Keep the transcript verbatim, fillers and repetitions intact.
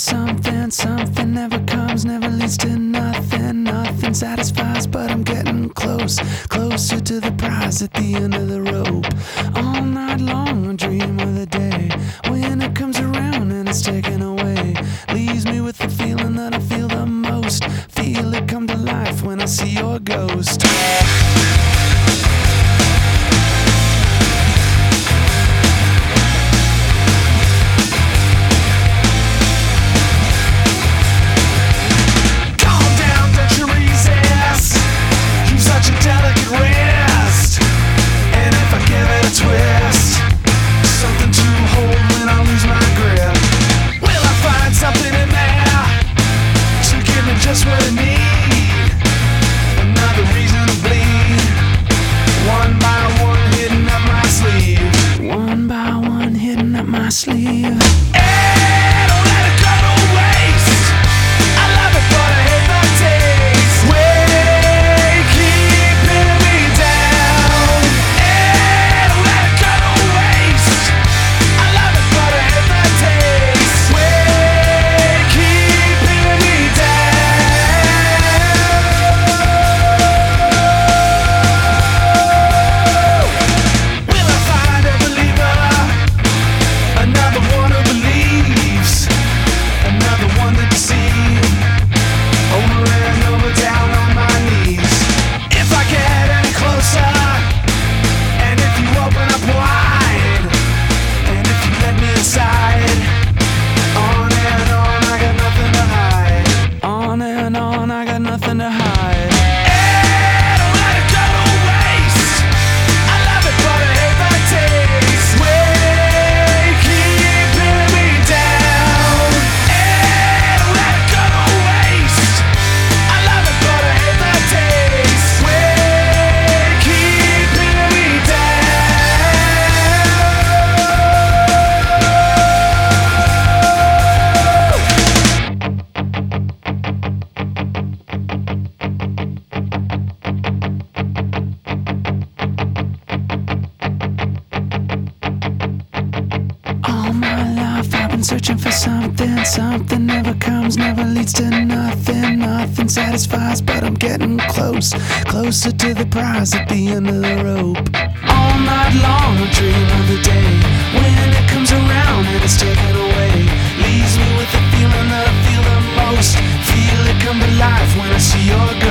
something, something never comes, never leads to nothing, nothing satisfies, but I'm getting close, closer to the prize at the end of the rope. All night long I dream of the day when it comes around and it's taken away, leaves me with the feeling that I feel the most, feel it come to life when I see your ghost. Just what I need, another reason to bleed. One by one hitting up my sleeve. One by one hitting up my sleeve. Hey, don't let it go to waste. I love it but I hate the taste. Way keeping me down. Hey, don't let it go to waste. I love it but I hate the taste. Way keeping me down. Nothing to hide. Hey, don't let it go to waste. I love it but I hate the taste. Way keeping me down. Hey, don't let it go to waste. I love it but I hate the taste. Way keeping me searching for something, something never comes, never leads to nothing, nothing satisfies, but I'm getting close, closer to the prize at the end of the rope. All night long I dream of the day when it comes around and it's taken away, leaves me with the feeling that I feel the most, feel it come to life when I see your girl.